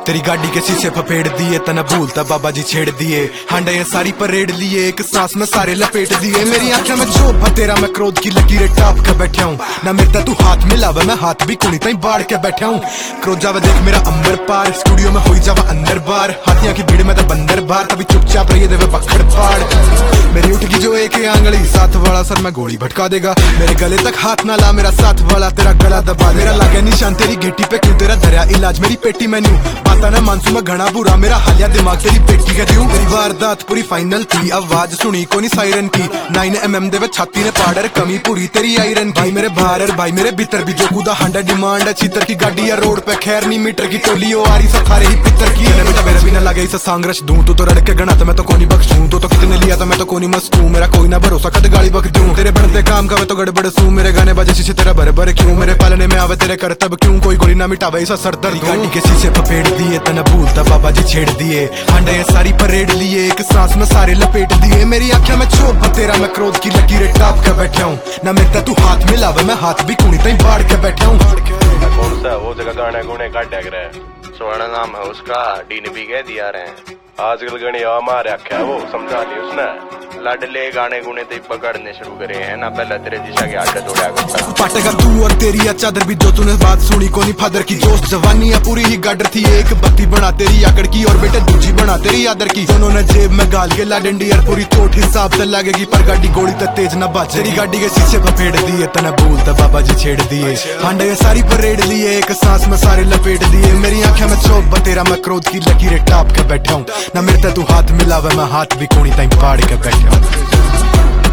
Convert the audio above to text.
तेरी गाड़ी के शीशे फपेड़ दिए तना भूलता बाबा जी छेड़ दिए हांडा ये सारी परेड लिए एक सांस में सारे लपेट दिए मेरी आंखें में चोप तेरा मैं क्रोध की लकीरें टाप के बैठा हूँ ना मेरे तू हाथ मिलावा मैं हाथ भी कुणी ताई बाढ़ के बैठा हूँ क्रोध जावा देख मेरा अंबर पार स्टूडियो में होई जावा अंदर बार हाथियां की भीड़ में तो बंदर बार तभी चुपचाप रहिए देवे पकड़ पाड़ मेरी उठगी जो एक आंगली साथ वाला सर मैं गोली भटका देगा मेरे गले तक हाथ ना ला मेरा साथ वाला तेरा गला दबा मेरा लागे निशान तेरी घेटी पे क्यों तेरा धरा इलाज मेरी पेटी मेन्यू बाता ना मानसू में घना बुरा मेरा हालिया दिमाग तेरी पेटी का दूं मेरी वारदात पूरी फाइनल थी आवाज सुनी कोनी सायरन की 9mm देवे छाती ने पाड़र कमी पूरी तेरी आयरन भाई मेरे बाहर भाई मेरे भीतर भी जो कूदा हांडा डिमांड है चीतर की गाड़ी या रोड पे खैर नहीं मीटर की टोली ओ आरी सखारे ही पितर की बेटा मेरा भी ना लगे इसे सांग्रश दूं तू तो रड़ के गणा तो मैं तो कोनी बख्शूं तो कितने लिया तो मैं तो कोनी मस्तूं मेरा कोई ना भरोसा कद गाली बक दूं तेरे बढ़ते काम का मैं तो गड़बड़ सूं मेरे गाने बजे शीशे तेरा भर क्यों मेरे पालने में आवे तेरे करतब क्यों कोई गोली ना मिटावे ऐसा सरदर्द गाड़ी के शीशे फपेड़ दिए तना भूलता बाबा जी छेड़ दिए हांडा ये सारी परेड लिए एक सांस में सारे लपेट दिए मेरी आंखें में चोप तेरा मैं क्रोध की लकीरें टाप के बैठा हूँ ना मेरे तू हाथ मिलावे मैं हाथ भी कुणी ताई बाढ़ के बैठा हूँ कौन सा वो जगह गाने गुने काट रहा है सोना नाम है उसका डीन भी कह दिया रहे हैं आजकल गणी मारे आख्या वो समझा ली उसने लाडले गाने गुने ते पकड़ने शुरू करे हैं ना पहले तेरे दिशा के आटे जोड़ा करता पाटेगा तू और तेरी चादर भी जो तूने बात सुनी कोनी फादर की जोश जवानी या पूरी ही गाडर थी एक बत्ती बना तेरी आकड़ की और बेटे दूजी बना तेरी आदर की दोनों ने जेब में गाल के ला डंडी और पूरी चोट हिसाब से लगेगी पर गाड़ी गोली तक तेज न बाज तेरी गाड़ी के शीशे फपेड़ दिए तना भूलता बाबा जी छेड़ दिए हांडा ये सारी परेड लिए एक सांस में सारे लपेट दिए मेरी आंखें में चोप तेरा मैं क्रोध की लकीरें टाप के बैठा हूँ ना मेरे तू हाथ मिलावे मैं हाथ भी कोनी ताई पाड़ के बैठा हूँ।